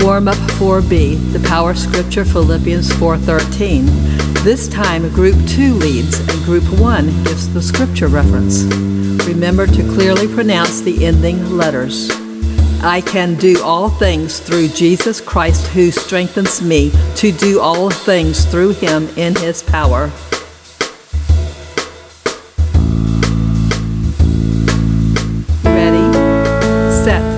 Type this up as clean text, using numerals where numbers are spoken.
Warm-up 4B, the Power Scripture, Philippians 4:13. This time, Group 2 leads, and Group 1 gives the scripture reference. Remember to clearly pronounce the ending letters. I can do all things through Jesus Christ who strengthens me to do all things through him in his power. Ready, set.